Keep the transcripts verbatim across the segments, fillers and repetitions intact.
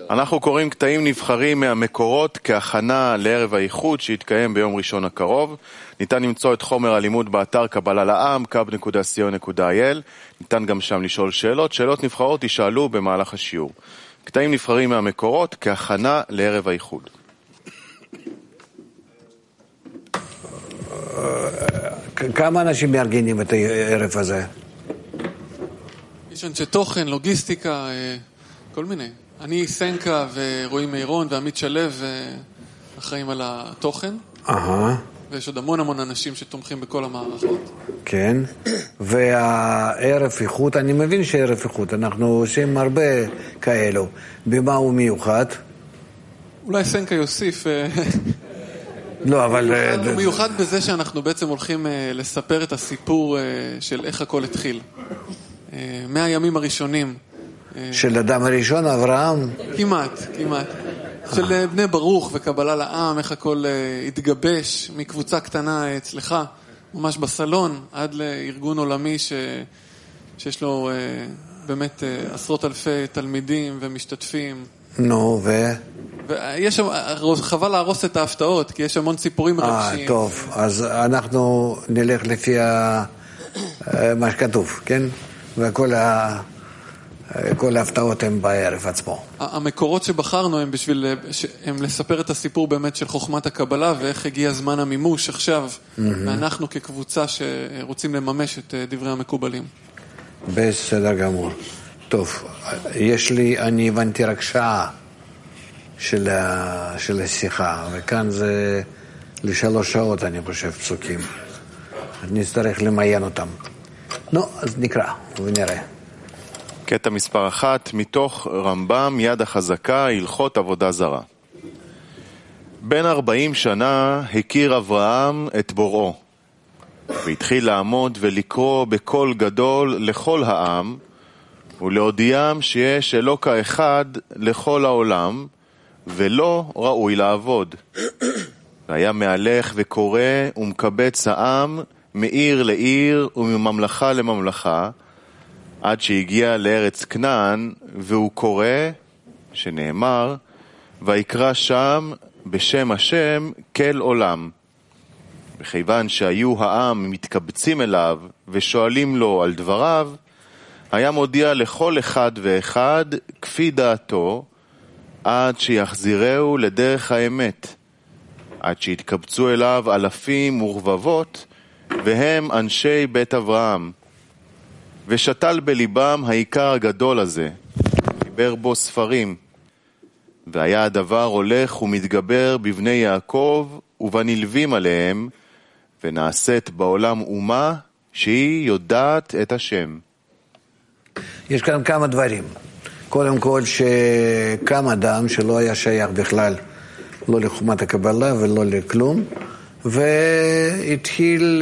אנחנו קוראים קטעים נבחרים מהמקורות כהכנה לערב האיחוד שיתקיים ביום ראשון הקרוב. ניתן למצוא את חומר הלימוד באתר קבלה לעם, קאב נקודה סי או נקודה איי אל. ניתן גם שם לשאול שאלות. שאלות נבחרות יישאלו במהלך השיעור. קטעים נבחרים מהמקורות כהכנה לערב האיחוד. כמה אנשים מארגנים את הערב הזה? יש אנשי תוכן, לוגיסטיקה, כל מיני. אני סנקה ורועי מירון ועמית שלב אחראים על התוכן. אהה. ויש עוד המון המון אנשים שתומכים בכל המערכות. כן. והערב איכות, אני מבין שערב איכות, אנחנו עושים הרבה כאלו. במה הוא מיוחד? אולי סנקה יוסיף. לא, אבל... הוא מיוחד בזה שאנחנו בעצם הולכים לספר את הסיפור של איך הכל התחיל. מהימים הראשונים. של אדם הראשון, אברהם? כמעט, כמעט. של בני ברוך וקבלה לעם, איך הכל התגבש מקבוצה קטנה אצלך, ממש בסלון, עד לארגון עולמי ש... שיש לו באמת עשרות אלפי תלמידים ומשתתפים. נו, ו... ויש חבל להרוס את ההפתעות, כי יש המון סיפורים מרגשים. אה, טוב, אז אנחנו נלך לפי ה... מה שכתוב, כן? וכל ה... כל ההפתעות הם בערב עצמו. המקורות שבחרנו הם בשביל, הם לספר את הסיפור באמת של חוכמת הקבלה, ואיך הגיע זמן המימוש עכשיו, ואנחנו כקבוצה שרוצים לממש את דברי המקובלים. בסדר גמור. טוב, יש לי, אני הבנתי רק שעה של, ה, של השיחה, וכאן זה לשלוש שעות, אני חושב, פסוקים. נצטרך למיין אותם. נו, אז נקרא ונראה. קטע מספר אחת, מתוך רמב"ם, יד החזקה, הלכות עבודה זרה. בן ארבעים שנה הכיר אברהם את בוראו, והתחיל לעמוד ולקרוא בקול גדול לכל העם, ולהודיעם שיש אלוקה אחד לכל העולם, ולא ראוי לעבוד. והיה מהלך וקורא ומקבץ העם מעיר לעיר ומממלכה לממלכה, עד שהגיע לארץ כנען, והוא קורא, שנאמר, ויקרא שם בשם השם כל עולם. וכיוון שהיו העם מתקבצים אליו ושואלים לו על דבריו, היה מודיע לכל אחד ואחד כפי דעתו, עד שיחזירהו לדרך האמת, עד שיתקבצו אליו אלפים ורבבות, והם אנשי בית אברהם. ושתל בליבם העיקר הגדול הזה, חיבר בו ספרים, והיה הדבר הולך ומתגבר בבני יעקב ובנלווים עליהם, ונעשית בעולם אומה שהיא יודעת את השם. יש כאן כמה דברים. קודם כל שקם אדם שלא היה שייך בכלל, לא לחוכמת הקבלה ולא לכלום, והתחיל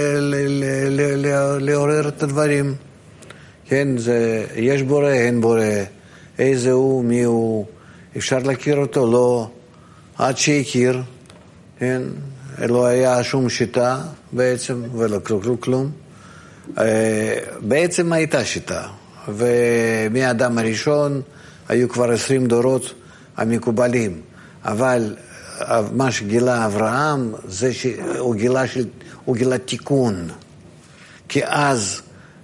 לעורר את הדברים. כן, זה, יש בורא, אין בורא, איזה הוא, מי הוא, אפשר להכיר אותו, לא, עד שהכיר, כן, לא היה שום שיטה בעצם, ולא כלום כלום. בעצם הייתה שיטה, ומהאדם הראשון היו כבר עשרים דורות המקובלים, אבל מה שגילה אברהם זה שהוא גילה, של, הוא גילה תיקון, כי אז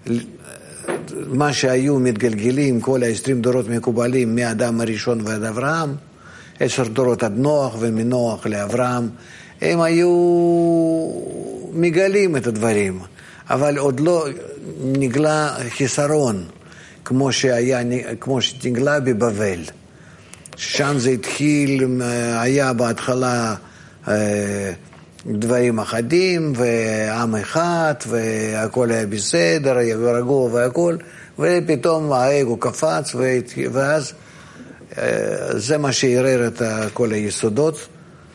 מה שהיו מתגלגלים כל ה-עשרים דורות מקובלים מהאדם הראשון ועד אברהם, עשר דורות עד נוח ומנוח לאברהם, הם היו מגלים את הדברים, אבל עוד לא נגלה חיסרון כמו שהיה, כמו שנגלה בבבל. שם זה התחיל, היה בהתחלה דברים אחדים ועם אחד והכל היה בסדר, היה ורגוע והכל, ופתאום האגו קפץ, ואז זה מה שערער את כל היסודות,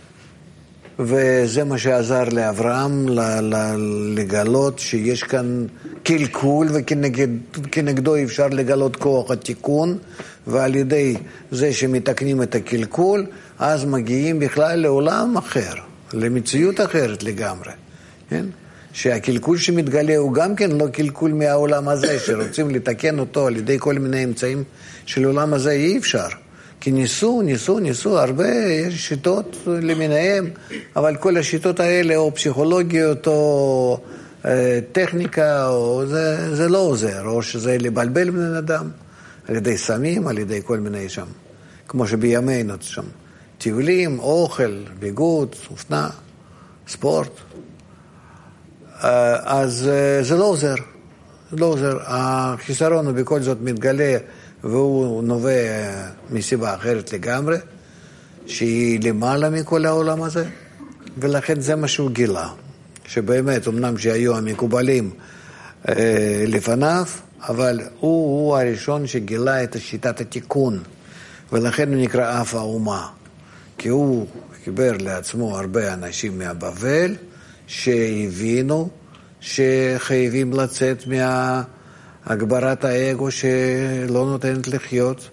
וזה מה שעזר לאברהם לגלות שיש כאן קלקול, וכנגדו אפשר לגלות כוח התיקון, ועל ידי זה שמתקנים את הקלקול, אז מגיעים בכלל לעולם אחר, למציאות אחרת לגמרי. כן? שהקלקול שמתגלה הוא גם כן לא קלקול מהעולם הזה, שרוצים לתקן אותו על ידי כל מיני אמצעים של העולם הזה, אי אפשר. כי ניסו, ניסו, ניסו, הרבה, יש שיטות למיניהם, אבל כל השיטות האלה, או פסיכולוגיות, או אה, טכניקה, או זה, זה לא עוזר, או שזה לבלבל בני אדם, על ידי סמים, על ידי כל מיני שם, כמו שבימינו שם, טיולים, אוכל, ביגוד, אופנה, ספורט, אה, אז אה, זה לא עוזר, זה לא עוזר, החיסרון הוא בכל זאת מתגלה, והוא נובע מסיבה אחרת לגמרי, שהיא למעלה מכל העולם הזה, ולכן זה מה שהוא גילה, שבאמת, אמנם שהיו המקובלים אה, לפניו, אבל הוא, הוא הראשון שגילה את שיטת התיקון, ולכן הוא נקרא אף האומה, כי הוא חיבר לעצמו הרבה אנשים מהבבל, שהבינו שחייבים לצאת מה... הגברת האגו שלא נותנת לחיות,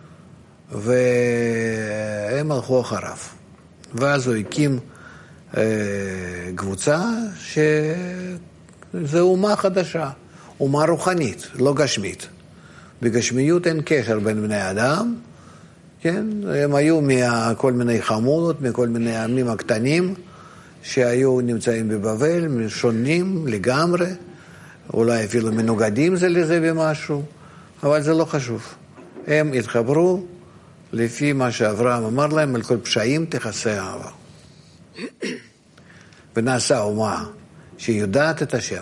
והם הלכו אחריו. ואז הוא הקים אה, קבוצה שזו אומה חדשה, אומה רוחנית, לא גשמית. בגשמיות אין קשר בין בני אדם, כן? הם היו מכל מיני חמולות, מכל מיני עמים הקטנים, שהיו נמצאים בבבל, שונים לגמרי, אולי אפילו מנוגדים זה לזה במשהו, אבל זה לא חשוב. הם התחברו לפי מה שאברהם אמר להם, על כל פשעים תכסה אהבה. ונעשה אומה שיודעת את השם.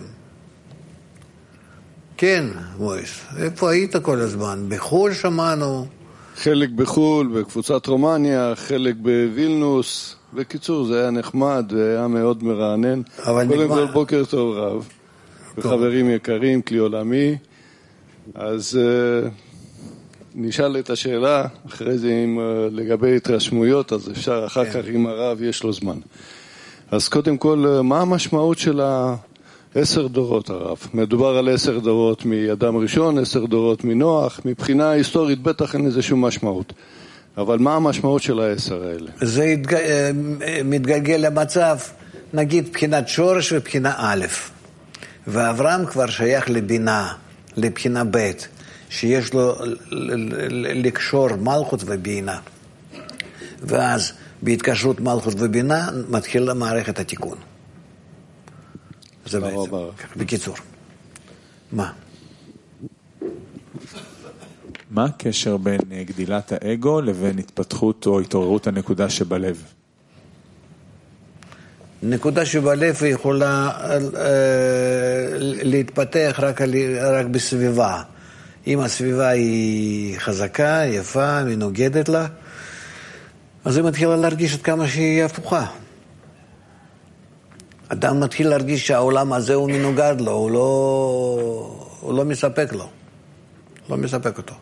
כן, מויס, איפה היית כל הזמן? בחול שמענו. חלק בחול, בקבוצת רומניה, חלק בווילנוס. בקיצור, זה היה נחמד, היה מאוד מרענן. קודם כל בוקר טוב רב. וחברים יקרים, כלי עולמי, אז uh, נשאל את השאלה, אחרי זה עם, uh, לגבי התרשמויות, אז אפשר אחר כך עם הרב, יש לו זמן. אז קודם כל, uh, מה המשמעות של העשר דורות הרב? מדובר על עשר דורות מאדם ראשון, עשר דורות מנוח, מבחינה היסטורית בטח אין איזשהו משמעות. אבל מה המשמעות של העשר האלה? זה התג... מתגלגל למצב, נגיד, בחינת שורש ובחינה א'. ואברהם כבר שייך לבינה, לבחינה ב', שיש לו לקשור מלכות ובינה. ואז בהתקשרות מלכות ובינה מתחילה מערכת התיקון. זה בעצם, בקיצור. מה? מה הקשר בין גדילת האגו לבין התפתחות או התעוררות הנקודה שבלב? נקודה שבלב היא יכולה אה, להתפתח רק, רק בסביבה. אם הסביבה היא חזקה, יפה, מנוגדת לה, אז היא מתחילה להרגיש עד כמה שהיא הפוכה. אדם מתחיל להרגיש שהעולם הזה הוא מנוגד לו, הוא לא, הוא לא מספק לו, לא מספק אותו.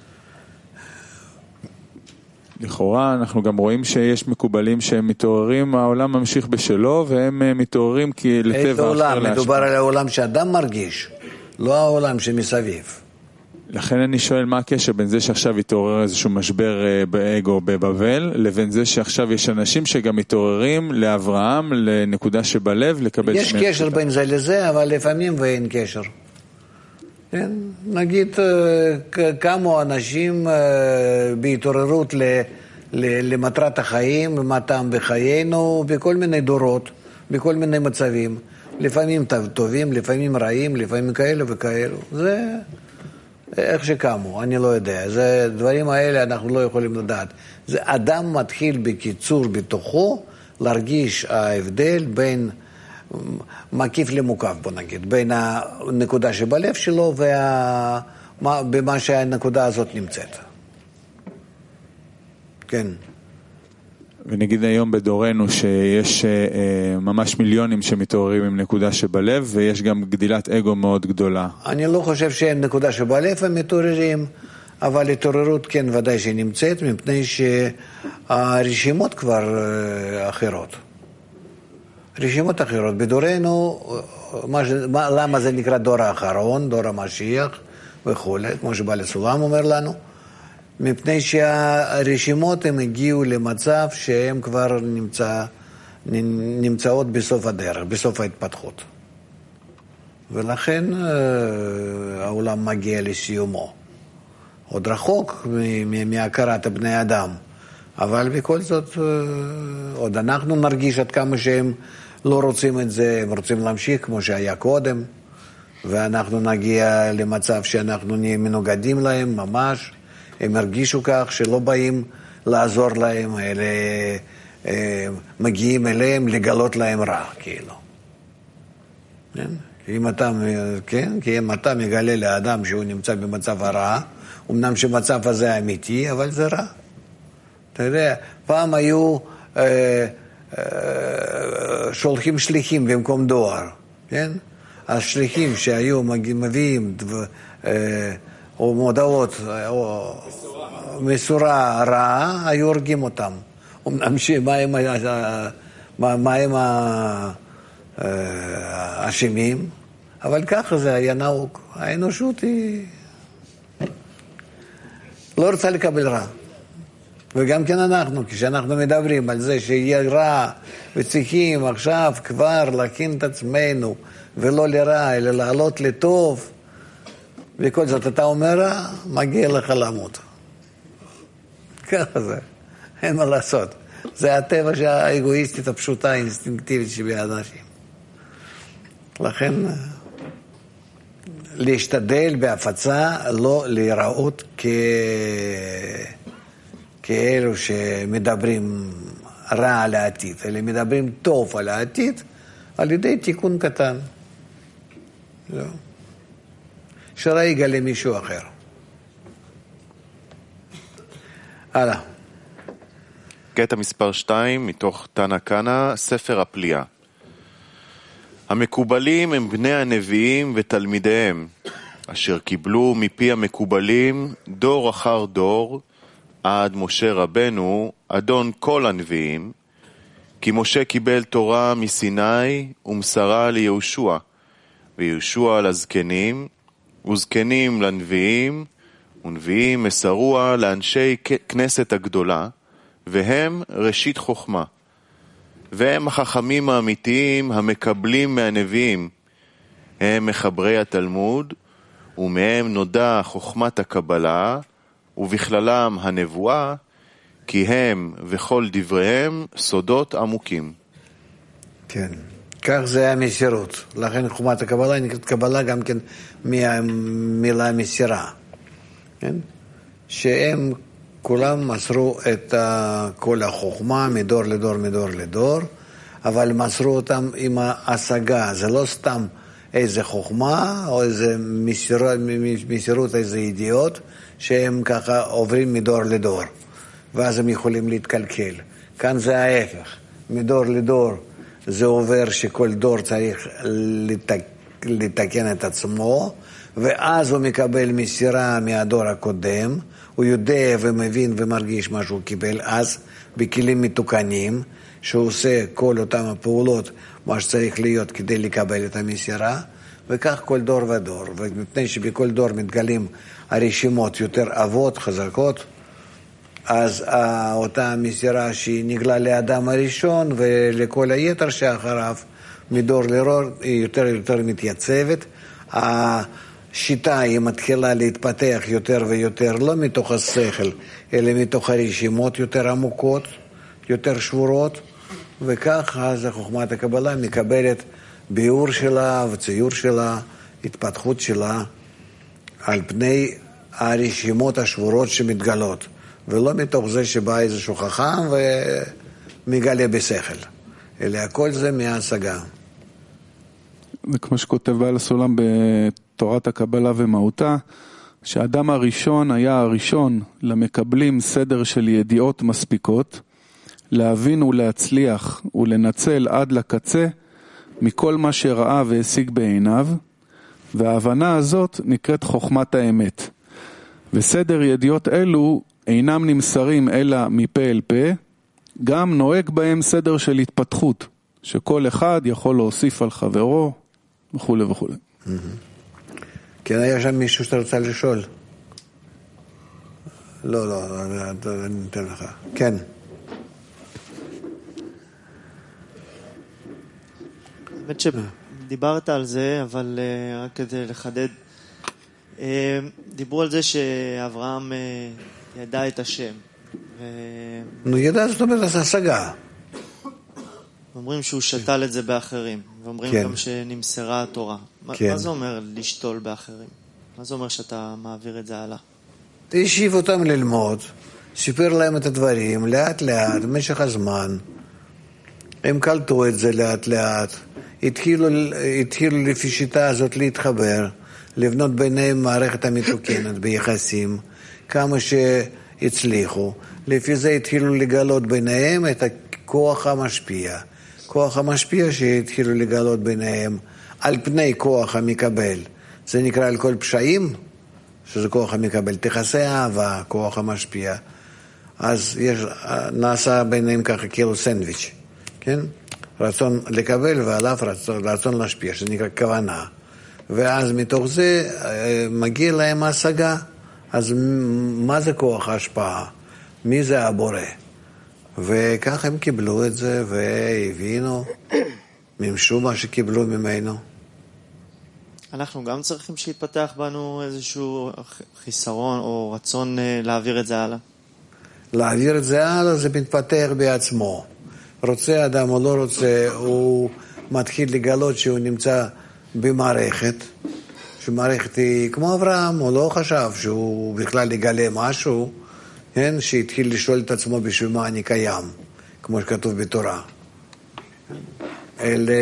לכאורה אנחנו גם רואים שיש מקובלים שהם מתעוררים, העולם ממשיך בשלו והם מתעוררים כי לטבע אחר העולם, להשפעה. מדובר על העולם שאדם מרגיש, לא העולם שמסביב. לכן אני שואל מה הקשר בין זה שעכשיו התעורר איזשהו משבר באגו בבבל, לבין זה שעכשיו יש אנשים שגם מתעוררים לאברהם, לנקודה שבלב, לקבל יש קשר בין זה לזה, אבל לפעמים ואין קשר. כן? נגיד כמה אנשים בהתעוררות למטרת החיים, מה טעם בחיינו, בכל מיני דורות, בכל מיני מצבים. לפעמים טובים, לפעמים רעים, לפעמים כאלה וכאלו. זה איך שקמו, אני לא יודע. זה דברים האלה אנחנו לא יכולים לדעת. זה אדם מתחיל בקיצור בתוכו להרגיש ההבדל בין מקיף למוקף, בוא נגיד, בין הנקודה שבלב שלו ובמה שהנקודה הזאת נמצאת. כן. ונגיד היום בדורנו שיש ממש מיליונים שמתעוררים עם נקודה שבלב, ויש גם גדילת אגו מאוד גדולה. אני לא חושב שהם נקודה שבלב הם מתעוררים, אבל התעוררות כן ודאי שנמצאת, מפני שהרשימות כבר אחרות. רשימות אחרות. בדורנו, מה, למה זה נקרא דור האחרון, דור המשיח וכו', כמו שבעל הסולם אומר לנו, מפני שהרשימות הם הגיעו למצב שהם כבר נמצא, נמצאות בסוף הדרך, בסוף ההתפתחות. ולכן העולם מגיע לסיומו. עוד רחוק מהכרת בני אדם, אבל בכל זאת עוד אנחנו נרגיש עד כמה שהם לא רוצים את זה, הם רוצים להמשיך כמו שהיה קודם, ואנחנו נגיע למצב שאנחנו נהיה מנוגדים להם ממש, הם הרגישו כך שלא באים לעזור להם, אלא מגיעים אליהם לגלות להם רע, כאילו. כן? אם אתה, כן? כי אם אתה מגלה לאדם שהוא נמצא במצב הרע, אמנם שמצב הזה אמיתי, אבל זה רע. אתה יודע, פעם היו אה, אה, שולחים שליחים במקום דואר, כן? השליחים שהיו מביאים אה, או מודעות או מסורה רעה, היו הורגים אותם. אמנם שמה הם, מה, מה הם האשמים, אבל ככה זה היה נהוג. האנושות היא לא רוצה לקבל רע. וגם כן אנחנו, כשאנחנו מדברים על זה שיהיה רע וצריכים עכשיו כבר להכין את עצמנו ולא לרע, אלא לעלות לטוב, וכל זאת אתה אומר רע, מגיע לך למות. ככה זה, אין מה לעשות. זה הטבע האגואיסטית הפשוטה, האינסטינקטיבית שבאנשים. לכן, להשתדל בהפצה, לא להיראות כ... כאלו שמדברים רע על העתיד, אלא מדברים טוב על העתיד, על ידי תיקון קטן. לא. שרע יגלה מישהו אחר. הלאה. קטע מספר שתיים מתוך תנא קנא, ספר הפליאה. המקובלים הם בני הנביאים ותלמידיהם, אשר קיבלו מפי המקובלים דור אחר דור, עד משה רבנו, אדון כל הנביאים, כי משה קיבל תורה מסיני ומסרה ליהושע, ויהושע לזקנים, וזקנים לנביאים, ונביאים מסרוה לאנשי כנסת הגדולה, והם ראשית חוכמה. והם החכמים האמיתיים המקבלים מהנביאים. הם מחברי התלמוד, ומהם נודע חוכמת הקבלה, ובכללם הנבואה, כי הם וכל דבריהם סודות עמוקים. כן, כך זה המסירות. לכן חוכמת הקבלה נקראת קבלה גם כן מהמילה מסירה. כן? שהם כולם מסרו את כל החוכמה מדור לדור מדור לדור, אבל מסרו אותם עם ההשגה. זה לא סתם איזה חוכמה או איזה מסירות, מסירות איזה ידיעות, שהם ככה עוברים מדור לדור, ואז הם יכולים להתקלקל. כאן זה ההפך. מדור לדור זה עובר שכל דור צריך לתק... לתקן את עצמו, ואז הוא מקבל מסירה מהדור הקודם, הוא יודע ומבין ומרגיש מה שהוא קיבל אז, בכלים מתוקנים, שהוא עושה כל אותם הפעולות, מה שצריך להיות כדי לקבל את המסירה, וכך כל דור ודור. ומפני שבכל דור מתגלים הרשימות יותר אבות, חזקות, אז אותה מסירה שהיא נגלה לאדם הראשון ולכל היתר שאחריו, מדור לדור היא יותר יותר מתייצבת. השיטה היא מתחילה להתפתח יותר ויותר, לא מתוך השכל, אלא מתוך הרשימות יותר עמוקות, יותר שבורות, וכך אז חוכמת הקבלה מקבלת ביאור שלה וציור שלה, התפתחות שלה, על פני הרשימות השבורות שמתגלות, ולא מתוך זה שבא איזשהו חכם ומגלה בשכל, אלא הכל זה מההשגה. זה כמו שכותב בעל הסולם בתורת הקבלה ומהותה, שהאדם הראשון היה הראשון למקבלים סדר של ידיעות מספיקות, להבין ולהצליח ולנצל עד לקצה מכל מה שראה והשיג בעיניו, וההבנה הזאת נקראת חוכמת האמת. וסדר ידיעות אלו אינם נמסרים אלא מפה אל פה, גם נוהג בהם סדר של התפתחות, שכל אחד יכול להוסיף על חברו, וכו' וכו'. כן, היה שם מישהו שאתה רוצה לשאול? לא, לא, אני אתן לך. כן. באמת שדיברת על זה, אבל רק כדי לחדד, דיברו על זה שאברהם ידע את השם. נו, ידע, זאת אומרת, זה השגה. אומרים שהוא שתל את זה באחרים, ואומרים כן. גם שנמסרה התורה. כן. מה זה אומר לשתול באחרים? מה זה אומר שאתה מעביר את זה הלאה? תשיב אותם ללמוד, סיפר להם את הדברים, לאט לאט, במשך הזמן. הם קלטו את זה לאט לאט, התחילו, התחילו לפי שיטה הזאת להתחבר, לבנות ביניהם מערכת המתוקנת ביחסים, כמה שהצליחו. לפי זה התחילו לגלות ביניהם את הכוח המשפיע. כוח המשפיע שהתחילו לגלות ביניהם על פני כוח המקבל. זה נקרא על כל פשעים, שזה כוח המקבל. תחסי אהבה, כוח המשפיע. אז יש, נעשה ביניהם ככה כאילו סנדוויץ', כן? רצון לקבל ועליו רצון, רצון להשפיע, שזה נקרא כוונה. ואז מתוך זה מגיע להם השגה. אז מה זה כוח ההשפעה? מי זה הבורא? וכך הם קיבלו את זה והבינו, ממשו מה שקיבלו ממנו. אנחנו גם צריכים שיתפתח בנו איזשהו חיסרון או רצון להעביר את זה הלאה. להעביר את זה הלאה זה מתפתח בעצמו. רוצה אדם או לא רוצה, הוא מתחיל לגלות שהוא נמצא במערכת, שמערכת היא כמו אברהם, הוא לא חשב שהוא בכלל יגלה משהו, כן? שהתחיל לשאול את עצמו בשביל מה אני קיים, כמו שכתוב בתורה. אלא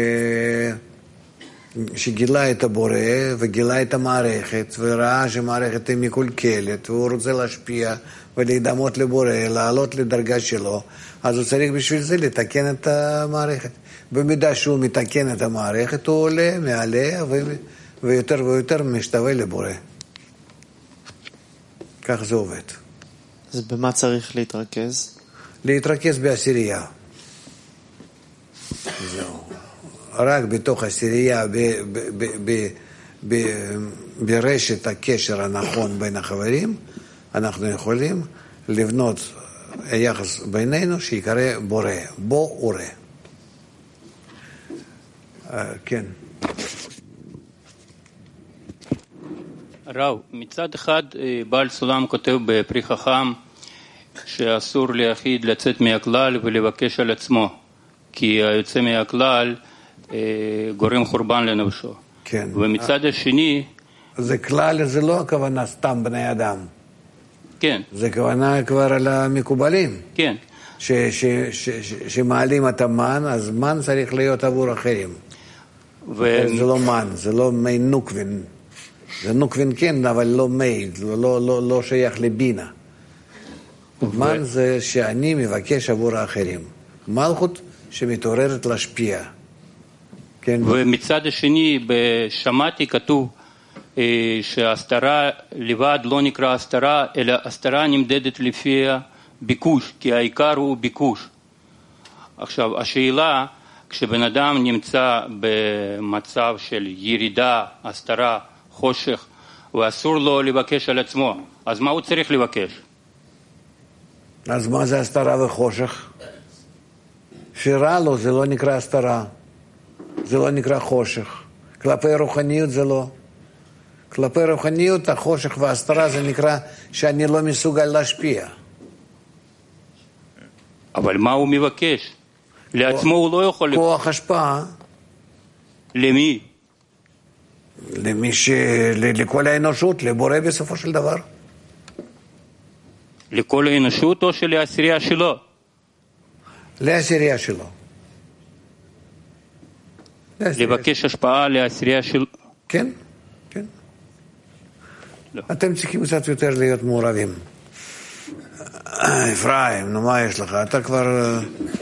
שגילה את הבורא וגילה את המערכת וראה שהמערכת היא מקולקלת והוא רוצה להשפיע ולהידמות לבורא, לעלות לדרגה שלו, אז הוא צריך בשביל זה לתקן את המערכת. במידה שהוא מתקן את המערכת הוא עולה, מעלה ו... ויותר ויותר משתווה לבורא. כך זה עובד. אז במה צריך להתרכז? להתרכז בעשירייה. זהו. רק בתוך עשירייה, ב, ב, ב, ב, ב, ברשת הקשר הנכון בין החברים, אנחנו יכולים לבנות היחס בינינו שיקרא בורא, בו ורא. כן. רב, מצד אחד בעל סולם כותב בפרי חכם שאסור ליחיד לצאת מהכלל ולבקש על עצמו, כי היוצא מהכלל גורם חורבן לנפשו. כן. ומצד השני... זה כלל, זה לא הכוונה סתם בני אדם. כן. זה כוונה כבר על המקובלים. כן. ש, ש, ש, ש, שמעלים את המן, אז מן צריך להיות עבור אחרים. ו... זה לא מן, זה לא מי נוקווין. זה נוקווין כן, אבל לא מי, לא, לא, לא, לא שייך לבינה. ו... מן זה שאני מבקש עבור האחרים. מלכות שמתעוררת להשפיע. כן. ומצד השני, בשמעתי כתוב שהסתרה לבד לא נקרא הסתרה, אלא הסתרה נמדדת לפי ביקוש, כי העיקר הוא ביקוש. עכשיו, השאלה, כשבן אדם נמצא במצב של ירידה, הסתרה, חושך, ואסור לו לבקש על עצמו, אז מה הוא צריך לבקש? אז מה זה הסתרה וחושך? שרע לו זה לא נקרא הסתרה, זה לא נקרא חושך. כלפי רוחניות זה לא. כלפי רוחניות החושך וההסתרה זה נקרא שאני לא מסוגל להשפיע. אבל מה הוא מבקש? לעצמו הוא לא יכול... כוח השפעה. למי? למי ש... לכל האנושות, לבורא בסופו של דבר. לכל האנושות או שלעשירייה שלו? לעשירייה שלו. לבקש השפעה לעשירייה שלו? כן, כן. לא. אתם צריכים קצת יותר להיות מעורבים. אפרים, נו מה יש לך? אתה כבר...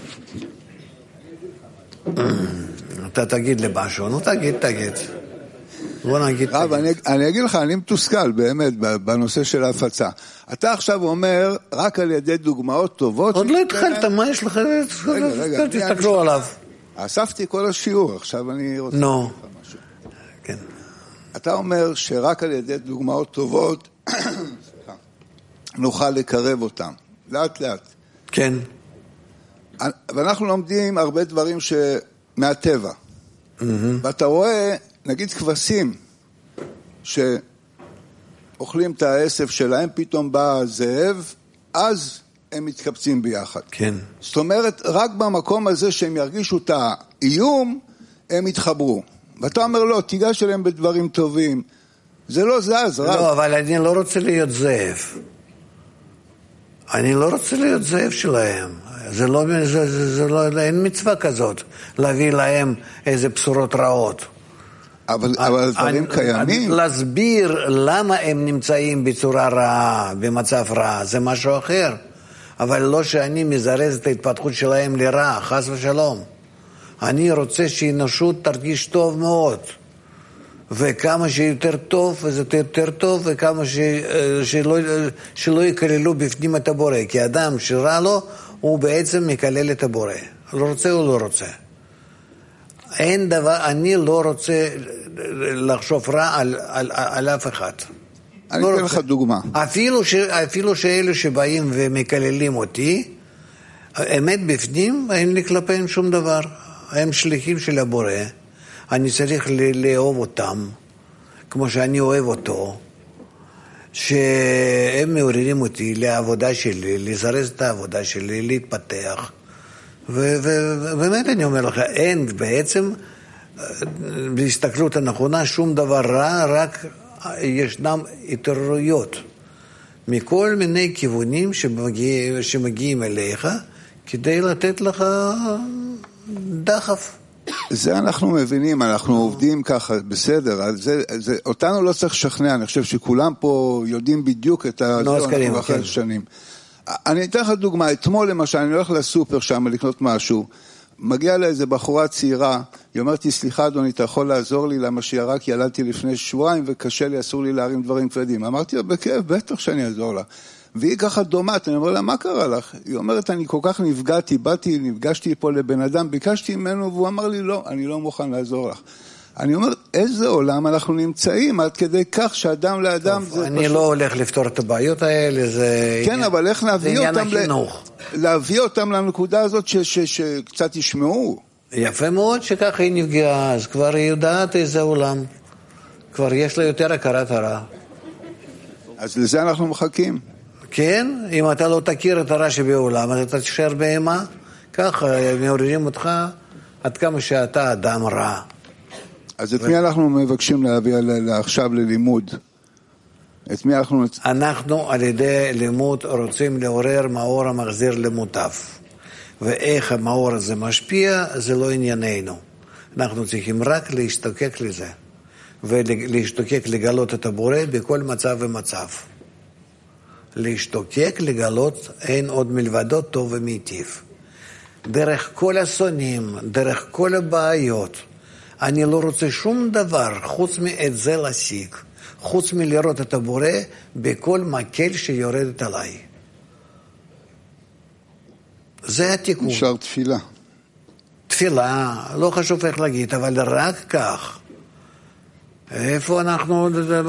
אתה תגיד למשהו, נו תגיד, תגיד. בוא נגיד, רב, תגיד. אני, אני אגיד לך, אני מתוסכל באמת בנושא של ההפצה. אתה עכשיו אומר, רק על ידי דוגמאות טובות... עוד לא התחלת, מה יש לך? רגע, רגע. תסתכלו עליו. אספתי כל השיעור, עכשיו אני רוצה... נו. כן. אתה אומר שרק על ידי דוגמאות טובות נוכל לקרב אותם, לאט לאט. כן. ואנחנו לומדים הרבה דברים מהטבע. ואתה רואה, נגיד כבשים, אוכלים את העשב שלהם, פתאום בא הזאב, אז הם מתקבצים ביחד. כן. זאת אומרת, רק במקום הזה שהם ירגישו את האיום, הם יתחברו. ואתה אומר לא, תיגש אליהם בדברים טובים. זה לא זז, רב. לא, אבל אני לא רוצה להיות זאב. אני לא רוצה להיות זאב שלהם. זה לא, זה, זה, זה לא, אין מצווה כזאת, להביא להם איזה בשורות רעות. אבל, אבל דברים קיימים. להסביר למה הם נמצאים בצורה רעה, במצב רע, זה משהו אחר. אבל לא שאני מזרז את ההתפתחות שלהם לרע, חס ושלום. אני רוצה שהאנושות תרגיש טוב מאוד. וכמה שיותר טוב, זה יותר טוב, וכמה ש, שלא, שלא יקללו בפנים את הבורא. כי אדם שרע לו, הוא בעצם מקלל את הבורא. לא רוצה או לא רוצה. אין דבר, אני לא רוצה לחשוב רע על, על, על אף אחד. אני לא אתן לך דוגמה. אפילו, ש, אפילו שאלו שבאים ומקללים אותי, אמת בפנים, אין לי כלפיהם שום דבר. הם שליחים של הבורא. אני צריך לאהוב אותם, כמו שאני אוהב אותו, שהם מעוררים אותי לעבודה שלי, לזרז את העבודה שלי, להתפתח. ובאמת אני אומר לך, אין בעצם, בהסתכלות הנכונה, שום דבר רע, רק ישנם התעוררויות מכל מיני כיוונים שמגיע, שמגיעים אליך, כדי לתת לך דחף. זה אנחנו מבינים, אנחנו עובדים ככה, בסדר, זה, זה, אותנו לא צריך לשכנע, אני חושב שכולם פה יודעים בדיוק את ה... לא הזכרים, כן. שנים. אני אתן לך דוגמה, אתמול למשל, אני הולך לסופר שם לקנות משהו, מגיע לאיזה בחורה צעירה, היא אומרת לי, סליחה אדוני, אתה יכול לעזור לי, למה שירק ילדתי לפני שבועיים, וקשה לי, אסור לי להרים דברים כבדים. אמרתי לה, בכיף, בטח שאני אעזור לה. והיא ככה דומת, אני אומר לה, מה קרה לך? היא אומרת, אני כל כך נפגעתי, באתי, נפגשתי פה לבן אדם, ביקשתי ממנו, והוא אמר לי, לא, אני לא מוכן לעזור לך. אני אומר, איזה עולם אנחנו נמצאים, עד כדי כך שאדם לאדם... טוב, אני פשוט... לא הולך לפתור את הבעיות האלה, זה... כן, אבל איך להביא אותם... החינוך. להביא אותם לנקודה הזאת ש... ש... שקצת ישמעו. יפה מאוד שככה היא נפגעה, אז כבר היא יודעת איזה עולם. כבר יש לה יותר הכרת הרע. אז לזה אנחנו מחכים. כן, אם אתה לא תכיר את הרע שבעולם, אז אתה תשאר בהמה, ככה מעוררים אותך עד כמה שאתה אדם רע. אז את ו... מי אנחנו מבקשים להביא עכשיו ללימוד? את מי אנחנו... אנחנו על ידי לימוד רוצים לעורר מאור המחזיר למוטף. ואיך המאור הזה משפיע, זה לא ענייננו. אנחנו צריכים רק להשתוקק לזה. ולהשתוקק לגלות את הבורא בכל מצב ומצב. להשתוקק, לגלות, אין עוד מלבדו טוב ומיטיב. דרך כל הסונים, דרך כל הבעיות, אני לא רוצה שום דבר חוץ מאת זה להשיג, חוץ מלראות את הבורא בכל מקל שיורדת עליי. זה התיקון. נשאר תפילה. תפילה, לא חשוב איך להגיד, אבל רק כך. איפה אנחנו,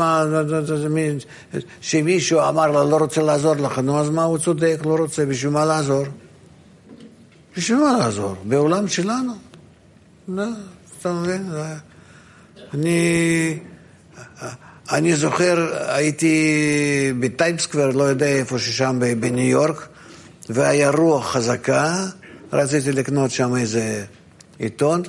שמישהו אמר לה, לא רוצה לעזור לך, נו אז מה הוא צודק, לא רוצה, בשביל מה לעזור? בשביל מה לעזור? בעולם שלנו. לא, אתה מבין? אני, אני זוכר, הייתי בטיימסקוור, לא יודע איפה ששם בניו יורק, והיה רוח חזקה, רציתי לקנות שם איזה עיתון,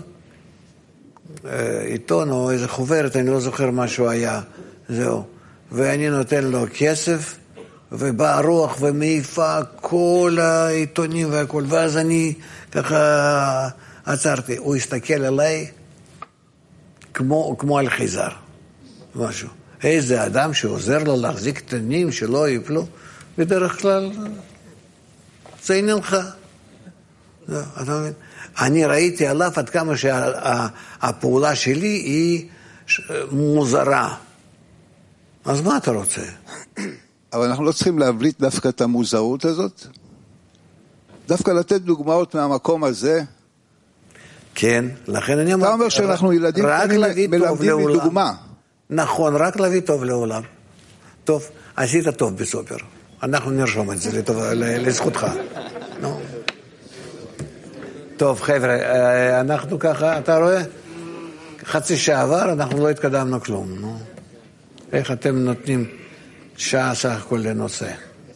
עיתון או איזה חוברת, אני לא זוכר מה שהוא היה, זהו. ואני נותן לו כסף, ובא הרוח ומעיפה כל העיתונים והכל, ואז אני ככה עצרתי. הוא הסתכל עליי כמו, כמו על חיזר, משהו. איזה אדם שעוזר לו להחזיק קטנים שלא יפלו, בדרך כלל זה עניינך. זהו, אתה מבין? אני ראיתי עליו עד כמה שהפעולה שלי היא מוזרה. אז מה אתה רוצה? אבל אנחנו לא צריכים להבליט דווקא את המוזרות הזאת? דווקא לתת דוגמאות מהמקום הזה? כן, לכן אני אומר... אתה אומר שאנחנו ילדים מלמדים מדוגמה. נכון, רק להביא טוב לעולם. טוב, עשית טוב בסופר. אנחנו נרשום את זה לזכותך. נו. טוב, חבר'ה, אנחנו ככה, אתה רואה? חצי שעה עבר, אנחנו לא התקדמנו כלום. נו. איך אתם נותנים שעה סך הכל לנושא.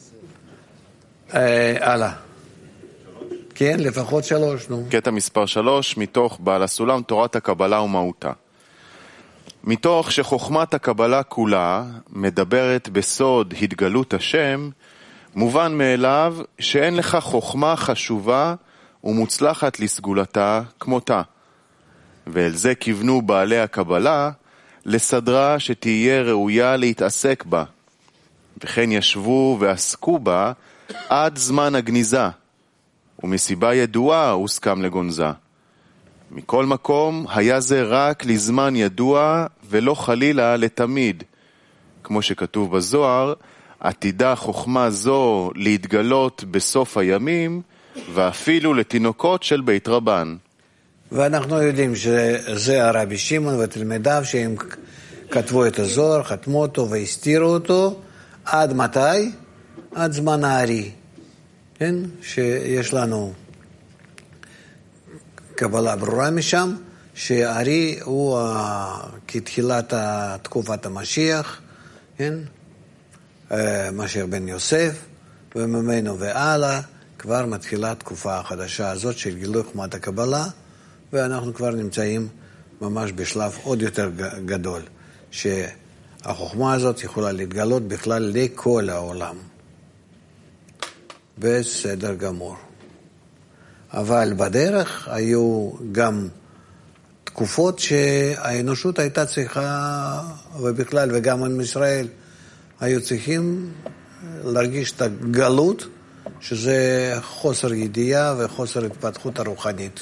הלאה. כן, לפחות שלוש, נו. קטע מספר שלוש, מתוך בעל הסולם, תורת הקבלה ומהותה. מתוך שחוכמת הקבלה כולה מדברת בסוד התגלות השם, מובן מאליו שאין לך חוכמה חשובה ומוצלחת לסגולתה כמותה. ואל זה כיוונו בעלי הקבלה, לסדרה שתהיה ראויה להתעסק בה. וכן ישבו ועסקו בה עד זמן הגניזה, ומסיבה ידועה הוסכם לגונזה. מכל מקום היה זה רק לזמן ידוע ולא חלילה לתמיד. כמו שכתוב בזוהר, עתידה חוכמה זו להתגלות בסוף הימים, ואפילו לתינוקות של בית רבן. ואנחנו יודעים שזה הרבי שמעון ותלמידיו שהם כתבו את הזוהר, חתמו אותו והסתירו אותו. עד מתי? עד זמן הארי. כן? שיש לנו קבלה ברורה משם, שהארי הוא כתחילת תקופת המשיח, כן? משיח בן יוסף, וממנו והלאה כבר מתחילה תקופה החדשה הזאת של גילוי חוכמת הקבלה, ואנחנו כבר נמצאים ממש בשלב עוד יותר גדול, שהחוכמה הזאת יכולה להתגלות בכלל לכל העולם. בסדר גמור. אבל בדרך היו גם תקופות שהאנושות הייתה צריכה, ובכלל וגם עם ישראל, היו צריכים להרגיש את הגלות, שזה חוסר ידיעה וחוסר התפתחות הרוחנית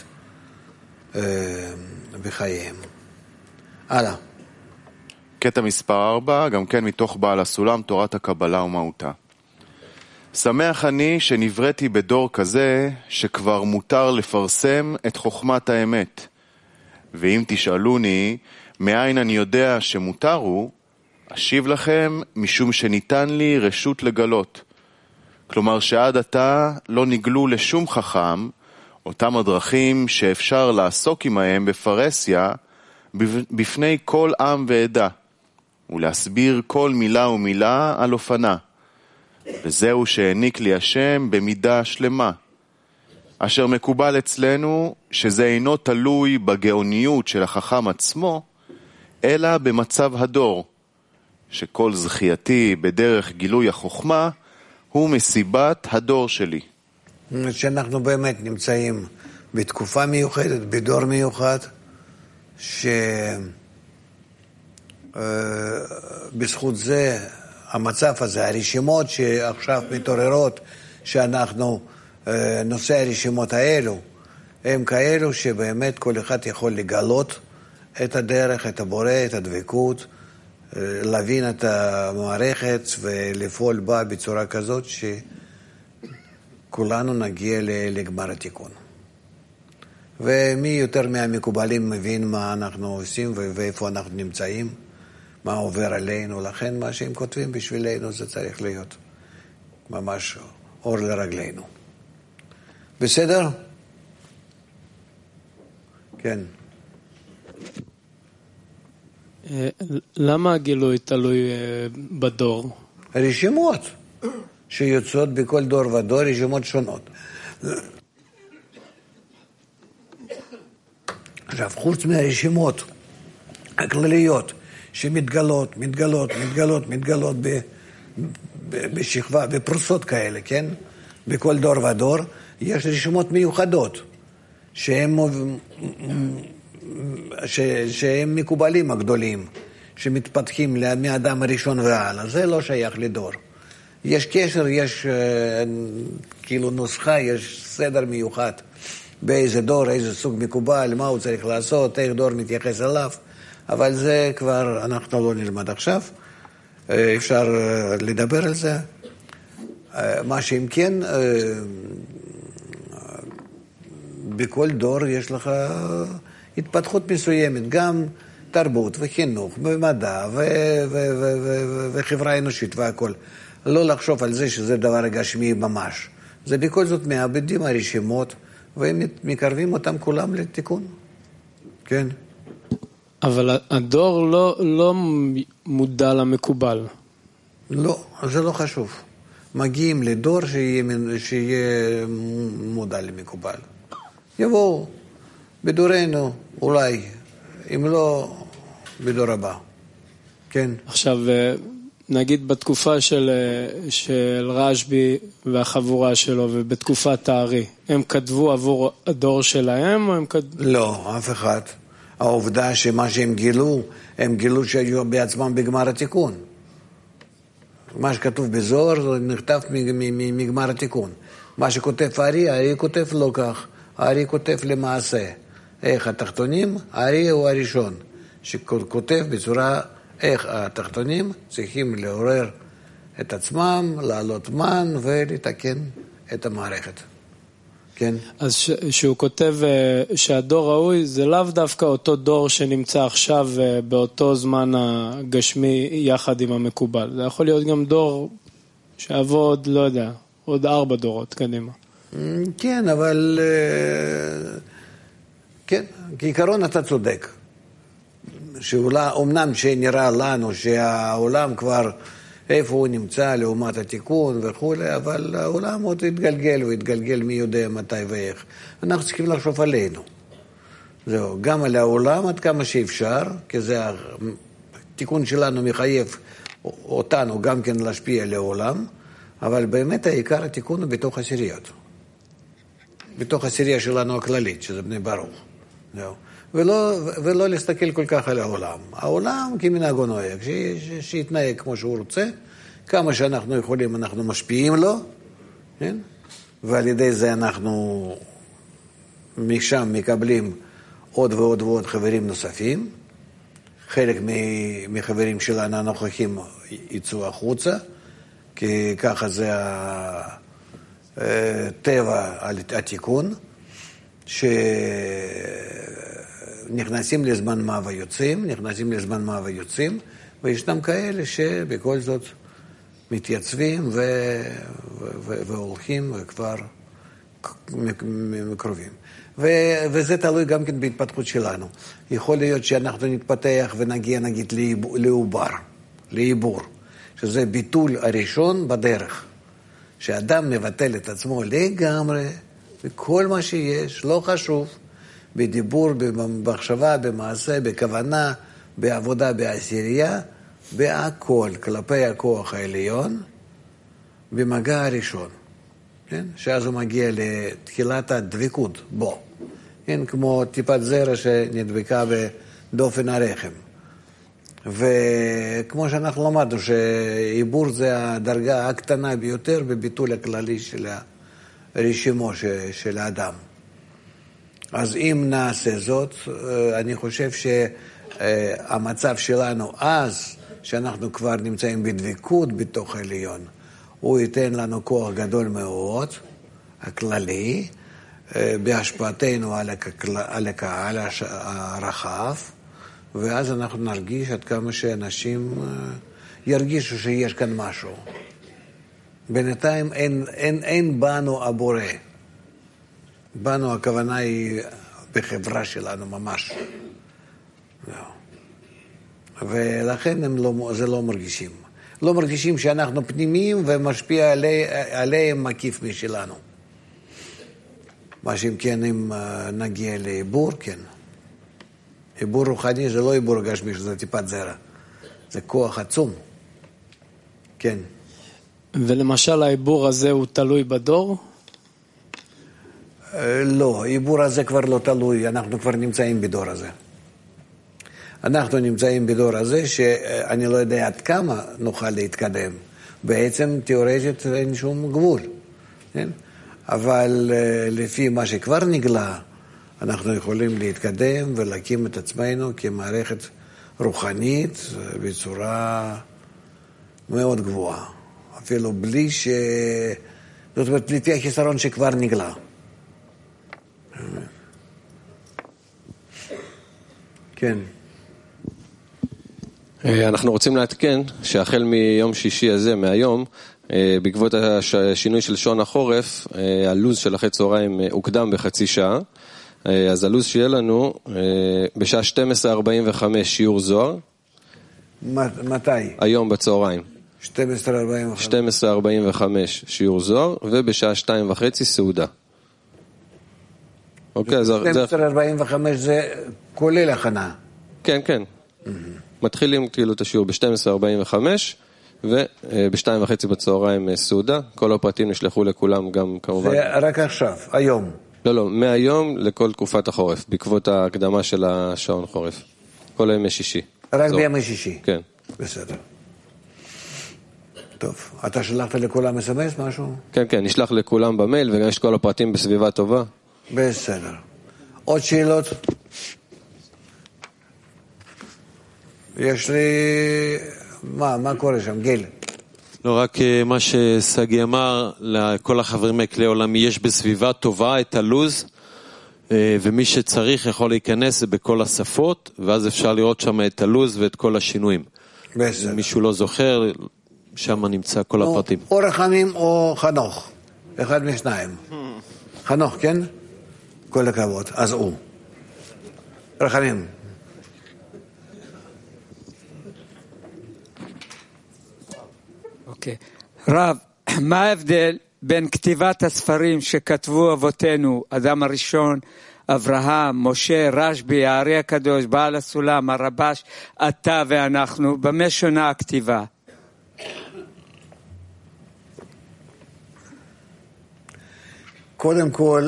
בחייהם. הלאה. קטע מספר ארבע, גם כן מתוך בעל הסולם, תורת הקבלה ומהותה. שמח אני שנבראתי בדור כזה שכבר מותר לפרסם את חוכמת האמת. ואם תשאלוני מאין אני יודע שמותר הוא, אשיב לכם משום שניתן לי רשות לגלות. כלומר שעד עתה לא נגלו לשום חכם אותם הדרכים שאפשר לעסוק עמהם בפרסיה בפני כל עם ועדה, ולהסביר כל מילה ומילה על אופנה. וזהו שהעניק לי השם במידה שלמה, אשר מקובל אצלנו שזה אינו תלוי בגאוניות של החכם עצמו, אלא במצב הדור, שכל זכייתי בדרך גילוי החוכמה הוא מסיבת הדור שלי. שאנחנו באמת נמצאים בתקופה מיוחדת, בדור מיוחד, שבזכות זה, המצב הזה, הרשימות שעכשיו מתעוררות, שאנחנו, נושא הרשימות האלו, הם כאלו שבאמת כל אחד יכול לגלות את הדרך, את הבורא, את הדבקות, להבין את המערכת ולפעול בה בצורה כזאת שכולנו נגיע לגמר התיקון. ומי יותר מהמקובלים מבין מה אנחנו עושים ואיפה אנחנו נמצאים, מה עובר עלינו, לכן מה שהם כותבים בשבילנו זה צריך להיות ממש אור לרגלינו. בסדר? כן. למה הגילוי תלוי בדור? רשימות שיוצאות בכל דור ודור, רשימות שונות. עכשיו, חוץ מהרשימות הכלליות שמתגלות, מתגלות, מתגלות, מתגלות ב, ב, בשכבה, בפרוסות כאלה, כן? בכל דור ודור, יש רשימות מיוחדות שהם, ש, שהם מקובלים הגדולים, שמתפתחים מהאדם הראשון והלאה. זה לא שייך לדור. יש קשר, יש כאילו נוסחה, יש סדר מיוחד. באיזה דור, איזה סוג מקובל, מה הוא צריך לעשות, איך דור מתייחס אליו, אבל זה כבר אנחנו לא נלמד עכשיו, אפשר לדבר על זה. מה שאם כן, בכל דור יש לך התפתחות מסוימת, גם תרבות וחינוך ומדע ו- ו- ו- ו- וחברה אנושית והכל. לא לחשוב על זה שזה דבר גשמי ממש. זה בכל זאת מאבדים הרשימות, והם מקרבים אותם כולם לתיקון. כן. אבל הדור לא, לא מודע למקובל. לא, זה לא חשוב. מגיעים לדור שיהיה, שיהיה מודע למקובל. יבואו בדורנו, אולי, אם לא, בדור הבא. כן. עכשיו, נגיד בתקופה של, של רשב"י והחבורה שלו, ובתקופת הארי, הם כתבו עבור הדור שלהם, או הם כתבו? לא, אף אחד. העובדה שמה שהם גילו, הם גילו שהיו בעצמם בגמר התיקון. מה שכתוב בזוהר נכתב מגמר התיקון. מה שכותב הארי, הארי כותב לא כך. הארי כותב למעשה. איך התחתונים? הארי הוא הראשון, שכותב בצורה איך התחתונים צריכים לעורר את עצמם, לעלות מן ולתקן את המערכת. כן? אז ש- שהוא כותב שהדור ראוי זה לאו דווקא אותו דור שנמצא עכשיו באותו זמן הגשמי יחד עם המקובל. זה יכול להיות גם דור שעבוד, לא יודע, עוד ארבע דורות קדימה. כן, אבל כן, כעיקרון אתה צודק. שאומנם שנראה לנו שהעולם כבר איפה הוא נמצא לעומת התיקון וכו', אבל העולם עוד התגלגל, הוא התגלגל מי יודע מתי ואיך. אנחנו צריכים לחשוב עלינו. זהו, גם על העולם עד כמה שאפשר, כי זה התיקון שלנו מחייב אותנו גם כן להשפיע על העולם, אבל באמת העיקר התיקון הוא בתוך עשיריות. בתוך עשירייה שלנו הכללית, שזה בני ברוך. זהו. ולא, ולא להסתכל כל כך על העולם. העולם כמנהגו נוהג, שיתנהג כמו שהוא רוצה, כמה שאנחנו יכולים אנחנו משפיעים לו, כן? ועל ידי זה אנחנו משם מקבלים עוד ועוד ועוד חברים נוספים, חלק מחברים שלנו הנוכחים יצאו החוצה, כי ככה זה הטבע התיקון, ש... נכנסים לזמן מה ויוצאים, נכנסים לזמן מה ויוצאים, וישנם כאלה שבכל זאת מתייצבים ו... ו... והולכים וכבר מקרובים. ו... וזה תלוי גם כן בהתפתחות שלנו. יכול להיות שאנחנו נתפתח ונגיע נגיד לעובר, לעיבור, שזה ביטול הראשון בדרך. שאדם מבטל את עצמו לגמרי, וכל מה שיש, לא חשוב, בדיבור, במחשבה, במעשה, בכוונה, בעבודה, בעשירייה, בהכל, כלפי הכוח העליון, במגע הראשון. כן? שאז הוא מגיע לתחילת הדבקות בו. כן? כמו טיפת זרע שנדבקה בדופן הרחם. וכמו שאנחנו למדנו, שעיבור זה הדרגה הקטנה ביותר בביטול הכללי של הרשימו של האדם. אז אם נעשה זאת, אני חושב שהמצב שלנו אז, שאנחנו כבר נמצאים בדבקות בתוך העליון, הוא ייתן לנו כוח גדול מאוד, הכללי, בהשפעתנו על הקהל הרחב, ואז אנחנו נרגיש עד כמה שאנשים ירגישו שיש כאן משהו. בינתיים אין, אין, אין בנו הבורא. בנו הכוונה היא בחברה שלנו ממש. ולכן הם לא, זה לא מרגישים. לא מרגישים שאנחנו פנימיים ומשפיע עלי, עליהם מקיף משלנו. מה שאם כן, אם נגיע לעיבור, כן. עיבור רוחני זה לא עיבור גשמי, שזה טיפת זרע. זה כוח עצום. כן. ולמשל העיבור הזה הוא תלוי בדור? לא, העיבור הזה כבר לא תלוי, אנחנו כבר נמצאים בדור הזה. אנחנו נמצאים בדור הזה שאני לא יודע עד כמה נוכל להתקדם. בעצם תיאורטית אין שום גבול. כן? אבל לפי מה שכבר נגלה, אנחנו יכולים להתקדם ולהקים את עצמנו כמערכת רוחנית בצורה מאוד גבוהה. אפילו בלי ש... זאת אומרת, לפי החיסרון שכבר נגלה. כן. אנחנו רוצים להתקן שהחל מיום שישי הזה, מהיום, בעקבות השינוי של שעון החורף, הלוז של אחרי צהריים הוקדם בחצי שעה, אז הלוז שיהיה לנו בשעה שתים עשרה ארבעים וחמש שיעור זוהר. מתי? היום בצהריים. שתים עשרה ארבעים וחמש שיעור זוהר, ובשעה שתיים וחצי סעודה. אוקיי, אז... שתים עשרה ארבעים וחמש זה כולל הכנה. כן, כן. מתחילים כאילו את השיעור ב-שתים עשרה ארבעים וחמש, וב-שתיים וחצי בצהריים סעודה. כל הפרטים נשלחו לכולם גם כמובן. זה רק עכשיו, היום. לא, לא, מהיום לכל תקופת החורף, בעקבות ההקדמה של השעון חורף. כל ימי שישי. רק בימי שישי? כן. בסדר. טוב, אתה שלחת לכולם אס אם אס משהו? כן, כן, נשלח לכולם במייל, וגם יש כל הפרטים בסביבה טובה. בסדר. עוד שאלות? יש לי... מה, מה קורה שם? גיל. לא, רק מה שסגי אמר, לכל החברים מכלי עולמי יש בסביבה טובה את הלוז, ומי שצריך יכול להיכנס בכל השפות, ואז אפשר לראות שם את הלוז ואת כל השינויים. בסדר. מישהו לא זוכר, שם נמצא כל הפרטים. או רחמים או חנוך, אחד משניים. חנוך, כן? כל הכבוד, אז הוא. רחמים. אוקיי. רב, מה ההבדל בין כתיבת הספרים שכתבו אבותינו, אדם הראשון, אברהם, משה, רשב"י, הארי הקדוש, בעל הסולם, הרבש, אתה ואנחנו, במה שונה הכתיבה? קודם כל,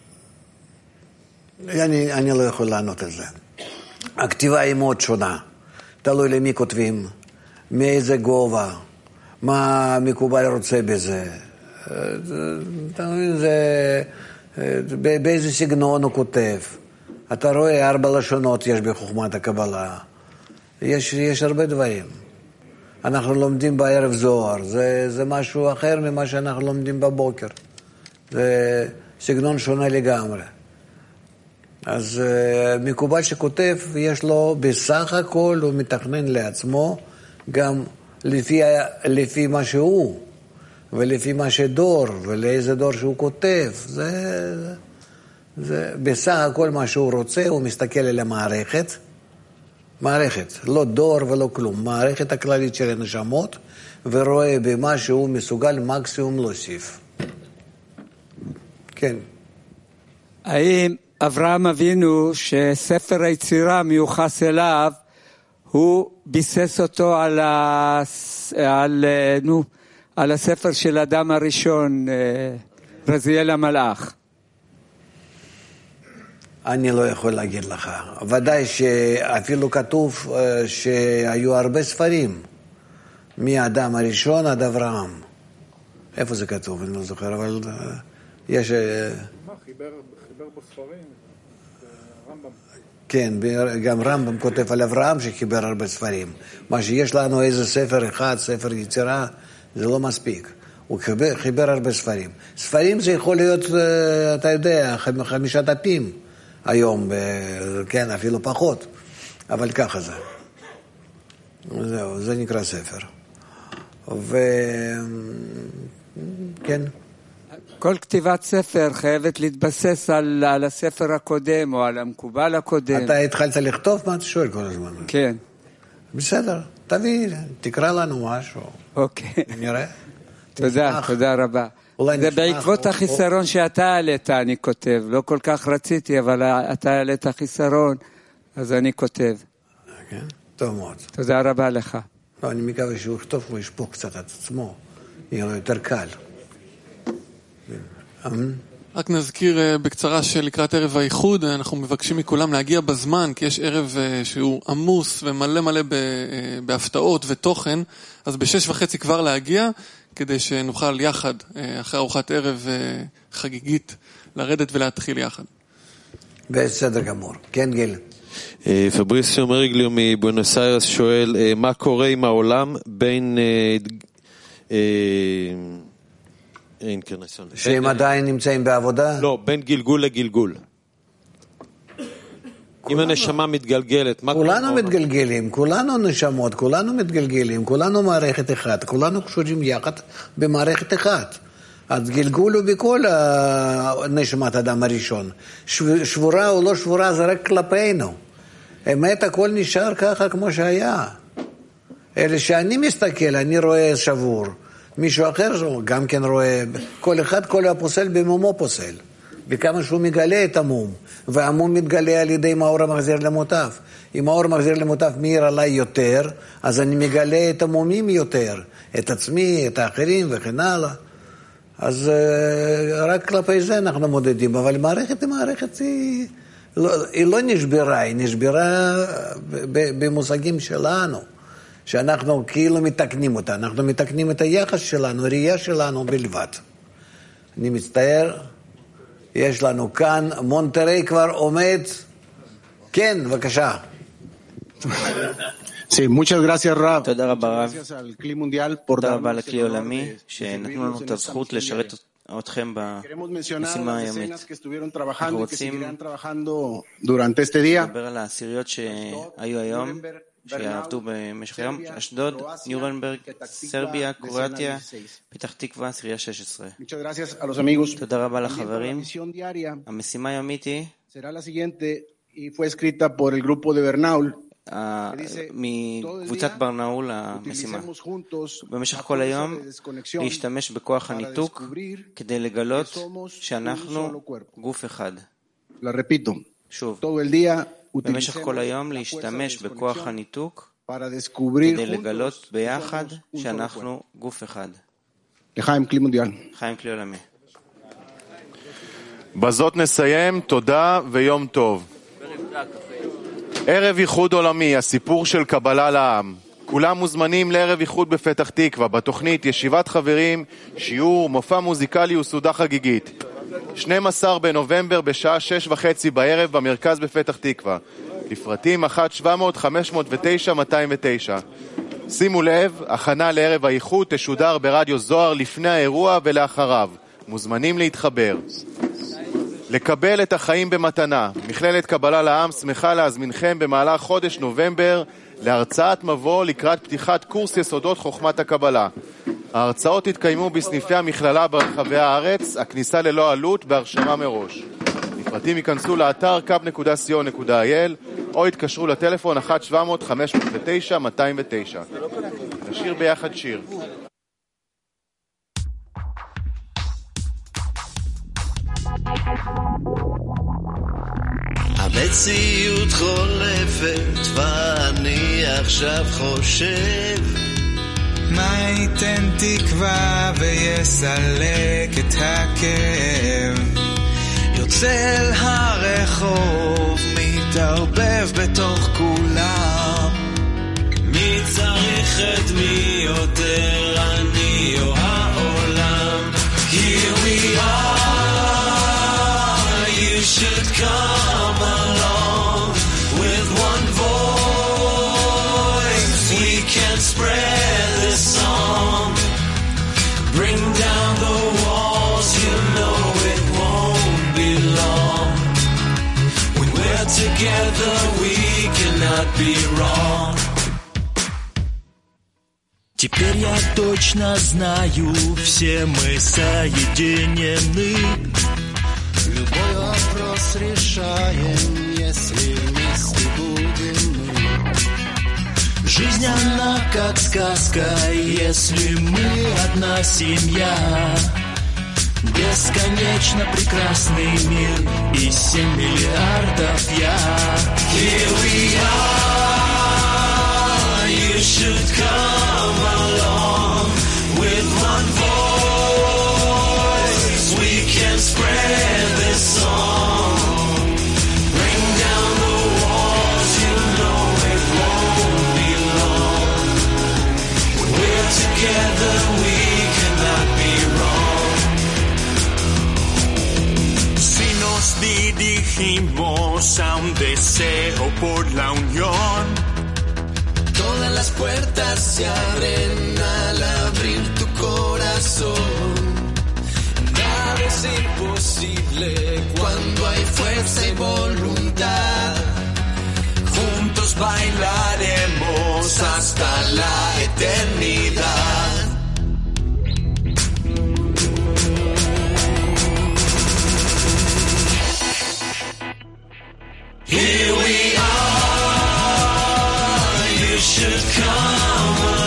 אני, אני לא יכול לענות על זה. הכתיבה היא מאוד שונה. תלוי למי כותבים, מאיזה גובה, מה מקובל רוצה בזה. זה, באיזה סגנון הוא כותב. אתה רואה ארבע לשונות יש בחוכמת הקבלה. יש, יש הרבה דברים. אנחנו לומדים בערב זוהר, זה, זה משהו אחר ממה שאנחנו לומדים בבוקר. זה סגנון שונה לגמרי. אז מקובל שכותב, יש לו בסך הכל, הוא מתכנן לעצמו, גם לפי, לפי מה שהוא, ולפי מה שדור, ולאיזה דור שהוא כותב. זה, זה בסך הכל מה שהוא רוצה, הוא מסתכל על המערכת, מערכת, לא דור ולא כלום, מערכת הכללית של הנשמות, ורואה במה שהוא מסוגל מקסימום להוסיף. כן. האם אברהם אבינו, שספר היצירה מיוחס אליו, הוא ביסס אותו על, ה... על, נו, על הספר של אדם הראשון, רזיאל המלאך? אני לא יכול להגיד לך. ודאי שאפילו כתוב שהיו הרבה ספרים, מהאדם הראשון עד אברהם. איפה זה כתוב? אני לא זוכר, אבל יש... מה, חיבר, חיבר בספרים? רמב"ם. כן, גם רמב"ם כותב על אברהם שחיבר הרבה ספרים. מה שיש לנו איזה ספר אחד, ספר יצירה, זה לא מספיק. הוא חיבר, חיבר הרבה ספרים. ספרים זה יכול להיות, אתה יודע, חמישה דפים היום, כן, אפילו פחות. אבל ככה זה. זהו, זה נקרא ספר. וכן. כל כתיבת ספר חייבת להתבסס על, על הספר הקודם או על המקובל הקודם. אתה התחלת לכתוב? מה אתה שואל כל הזמן? כן. בסדר, תביא, תקרא לנו משהו. אוקיי. נראה. תודה, תודה רבה. זה בעקבות החיסרון שאתה העלית, אני כותב. לא כל כך רציתי, אבל אתה העלית חיסרון, אז אני כותב. כן, טוב מאוד. תודה רבה לך. לא, אני מקווה שהוא יכתוב וישפוך קצת את עצמו. יהיה לו יותר קל. רק נזכיר בקצרה שלקראת ערב האיחוד אנחנו מבקשים מכולם להגיע בזמן, כי יש ערב שהוא עמוס ומלא מלא בהפתעות ותוכן, אז בשש וחצי כבר להגיע, כדי שנוכל יחד, אחרי ארוחת ערב חגיגית, לרדת ולהתחיל יחד. בסדר גמור. כן, גיל. פבריסיו מריגליו מבואנוס איירס שואל, מה קורה עם העולם בין... שהם עדיין נמצאים בעבודה? לא, בין גלגול לגלגול. אם הנשמה מתגלגלת, מה קורה? כולנו מתגלגלים, כולנו נשמות, כולנו מתגלגלים, כולנו מערכת אחת, כולנו קשורים יחד במערכת אחת. אז גלגול הוא בכל נשמת אדם הראשון. שבורה או לא שבורה זה רק כלפינו. אמת הכל נשאר ככה כמו שהיה. אלא שאני מסתכל, אני רואה שבור. מישהו אחר גם כן רואה, כל אחד, כל הפוסל במומו פוסל. וכמה שהוא מגלה את המום, והמום מתגלה על ידי מאור המחזיר למוטב. אם מאור המחזיר למוטב מאיר עליי יותר, אז אני מגלה את המומים יותר, את עצמי, את האחרים וכן הלאה. אז רק כלפי זה אנחנו מודדים, אבל מערכת היא מערכת, היא לא, היא לא נשברה, היא נשברה במושגים שלנו, שאנחנו כאילו מתקנים אותה, אנחנו מתקנים את היחס שלנו, ראייה שלנו בלבד. אני מצטער, יש לנו כאן, מונטרי כבר עומד, כן, בבקשה. Sí, muchas gracias, Rab. תודה רבה רב. תודה רבה לכלי עולמי שנתנו לנו את הזכות לשרת אתכם במשימה היומית. אנחנו רוצים לדבר על העשיריות שהיו היום, שיעבדו במשך היום, אשדוד, ניורנברג, סרביה, קרואטיה, פתח תקווה, עשירייה שש עשרה. תודה רבה לחברים. המשימה היומית היא מקבוצת ברנאול המשימה. במשך כל היום להשתמש בכוח הניתוק כדי לגלות שאנחנו גוף אחד. שוב, במשך כל היום להשתמש בכוח הניתוק כדי לגלות ביחד שאנחנו גוף אחד. לחיים כלי מונדיאל. חיים כלי עולמי. בזאת נסיים, תודה ויום טוב. ערב ייחוד עולמי, הסיפור של קבלה לעם. כולם מוזמנים לערב ייחוד בפתח תקווה, בתוכנית ישיבת חברים, שיעור, מופע מוזיקלי וסעודה חגיגית. שנים עשר בנובמבר בשעה שש וחצי בערב במרכז בפתח תקווה. לפרטים אחת שבע מאות חמש מאות ותשע מאתיים ותשע. שימו לב, הכנה לערב הייחוד תשודר ברדיו זוהר לפני האירוע ולאחריו. מוזמנים להתחבר. לקבל את החיים במתנה. מכללת קבלה לעם שמחה להזמינכם במהלך חודש נובמבר להרצאת מבוא לקראת פתיחת קורס יסודות חוכמת הקבלה. ההרצאות התקיימו בסניפי המכללה ברחבי הארץ, הכניסה ללא עלות בהרשמה מראש. לפרטים ייכנסו לאתר קאב נקודה סי או נקודה איי אל או התקשרו לטלפון אחת שבע מאות חמש מאות ותשע מאתיים ותשע. נשיר ביחד שיר. המציאות חולפת ואני עכשיו חושב מה ייתן תקווה ויסלק את הכאב יוצא אל הרחוב מתערבב בתוך כולם מי צריך את מי יותר אני או העולם Here we are You should come along With one voice We can spread this song Bring down the walls You know it won't be long When we're together We cannot be wrong Теперь я точно знаю Все мы соединены Любой вопрос решаем, если вместе будем мы. Жизнь она как сказка, если мы одна семья. Бесконечно прекрасный мир и семь миллиардов я. Here we are, you should come along with one voice. We can spread this song. Bring down the walls, you know it won't be long. When we're together, we cannot be wrong. Si nos dirigimos a un deseo por la unión, todas las puertas se abren al abrir tu corazón. Nada es imposible cuando hay fuerza y voluntad. Juntos bailaremos hasta la eternidad. Here we are, you should come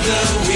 the